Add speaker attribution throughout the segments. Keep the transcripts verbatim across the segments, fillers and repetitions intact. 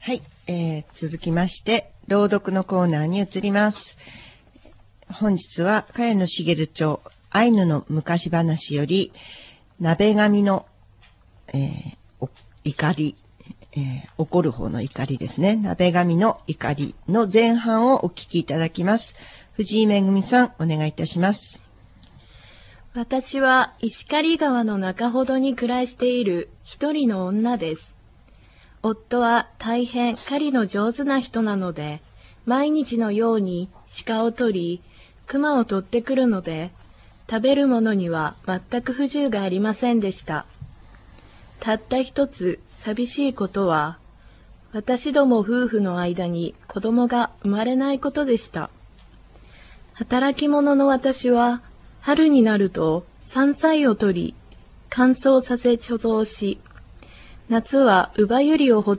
Speaker 1: はい、えー、続きまして朗読のコーナーに移ります。本日は茅野茂町アイヌの昔話より鍋神の、えー、怒り、えー、怒る方の怒りですね。鍋神の怒りの前半をお聞きいただきます。藤井めぐみさん、お願いいたします。
Speaker 2: 私は石狩川の中ほどに暮らしている一人の女です。夫は大変狩りの上手な人なので、毎日のように鹿を取り、熊を取ってくるので、食べるものには全く不自由がありませんでした。たった一つ寂しいことは、私ども夫婦の間に子供が生まれないことでした。働き者の私は、春になると山菜を取り、乾燥させ貯蔵し、夏はウバユリを掘って、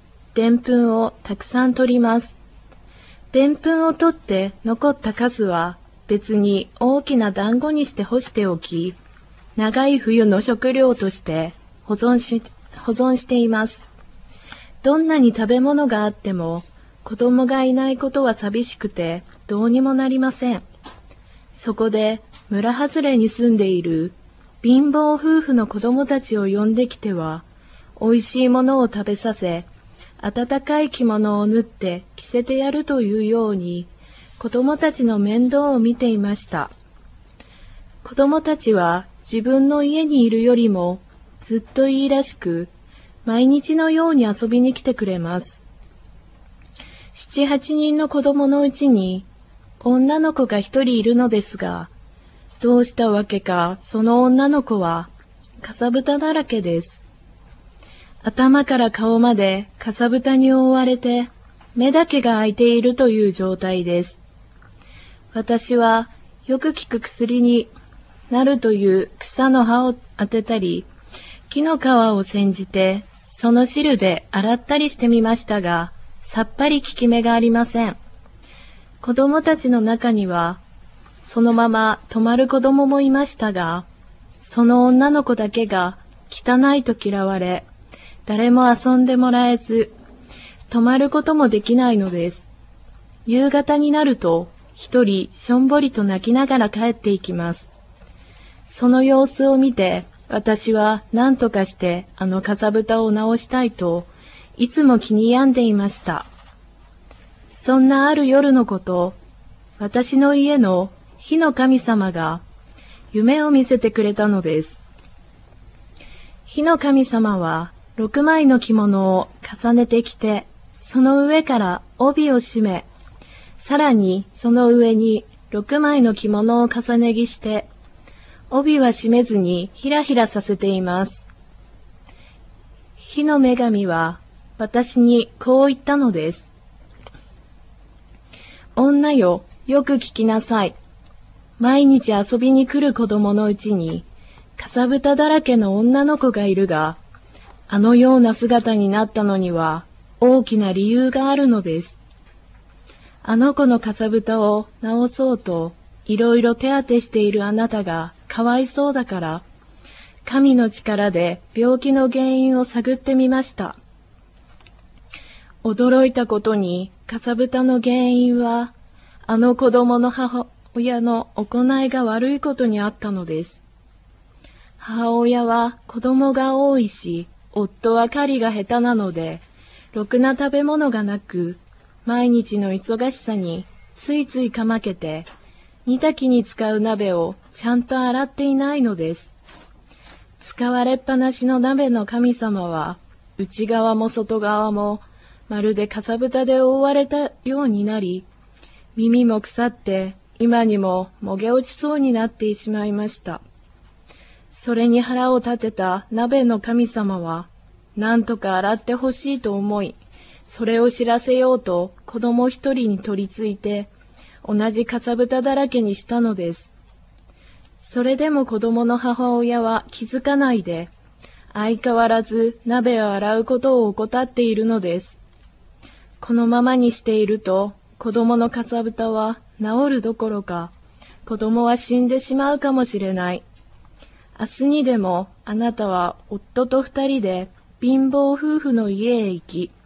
Speaker 2: でんぷんをたくさん取ります。でんぷんを取って残った数は別に大きな団子にして干しておき、長い冬の食料として保存し、保存しています。どんなに食べ物があっても、子供がいないことは寂しくてどうにもなりません。そこで村外れに住んでいる貧乏夫婦の子供たちを呼んできては、美味しいものを食べさせ、暖かい着物を縫って着せてやるというように、子供たちの面倒を見ていました。子供たちは自分の家にいるよりもずっといいらしく、毎日のように遊びに来てくれます。七八人の子供のうちに女の子が一人いるのですが、どうしたわけかその女の子はかさぶただらけです。頭から顔までかさぶたに覆われて、目だけが開いているという状態です。私はよく効く薬になるという草の葉を当てたり、木の皮を煎じて、その汁で洗ったりしてみましたが、さっぱり効き目がありません。子供たちの中には、そのまま泊まる子供もいましたが、その女の子だけが汚いと嫌われ、誰も遊んでもらえず、泊まることもできないのです。夕方になると、一人しょんぼりと泣きながら帰っていきます。その様子を見て、私は何とかしてあのかさぶたを直したいと、いつも気に病んでいました。そんなある夜のこと、私の家の火の神様が夢を見せてくれたのです。火の神様は、六枚の着物を重ねてきて、その上から帯を締め、さらにその上に六枚の着物を重ね着して、帯は締めずにひらひらさせています。火の女神は私にこう言ったのです。女よ、よく聞きなさい。毎日遊びに来る子供のうちに、かさぶただらけの女の子がいるが、あのような姿になったのには大きな理由があるのです。あの子のかさぶたを直そうといろいろ手当てしているあなたがかわいそうだから、神の力で病気の原因を探ってみました。驚いたことにかさぶたの原因はあの子供の母親の行いが悪いことにあったのです。母親は子供が多いし、夫は狩りが下手なので、ろくな食べ物がなく、毎日の忙しさについついかまけて、煮炊きに使う鍋をちゃんと洗っていないのです。使われっぱなしの鍋の神様は、内側も外側もまるでかさぶたで覆われたようになり、耳も腐って今にももげ落ちそうになってしまいました。それに腹を立てた鍋の神様は、なんとか洗ってほしいと思い、それを知らせようと子供一人に取り付いて、同じかさぶただらけにしたのです。それでも子供の母親は気づかないで、相変わらず鍋を洗うことを怠っているのです。このままにしていると、子供のかさぶたは治るどころか、子供は死んでしまうかもしれない。明日にでもあなたは夫と二人で貧乏夫婦の家へ行き、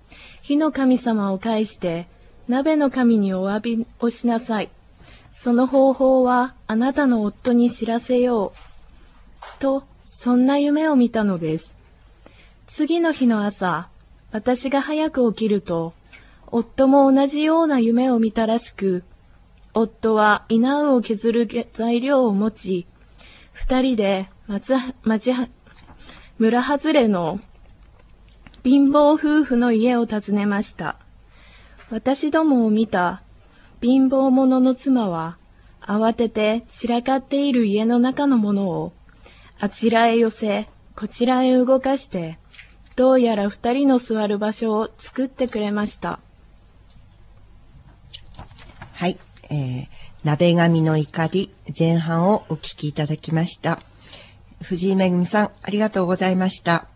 Speaker 2: 火の神様を介して鍋の神にお詫びをしなさい。その方法はあなたの夫に知らせよう。と、そんな夢を見たのです。次の日の朝、私が早く起きると、夫も同じような夢を見たらしく、夫は稲を削る材料を持ち、二人で町町村外れの貧乏夫婦の家を訪ねました。私どもを見た貧乏者の妻は、慌てて散らかっている家の中のものを、あちらへ寄せ、こちらへ動かして、どうやら二人の座る場所を作ってくれました。
Speaker 1: はい、えー、鍋神の怒り前半をお聞きいただきました。藤井めぐみさん、ありがとうございました。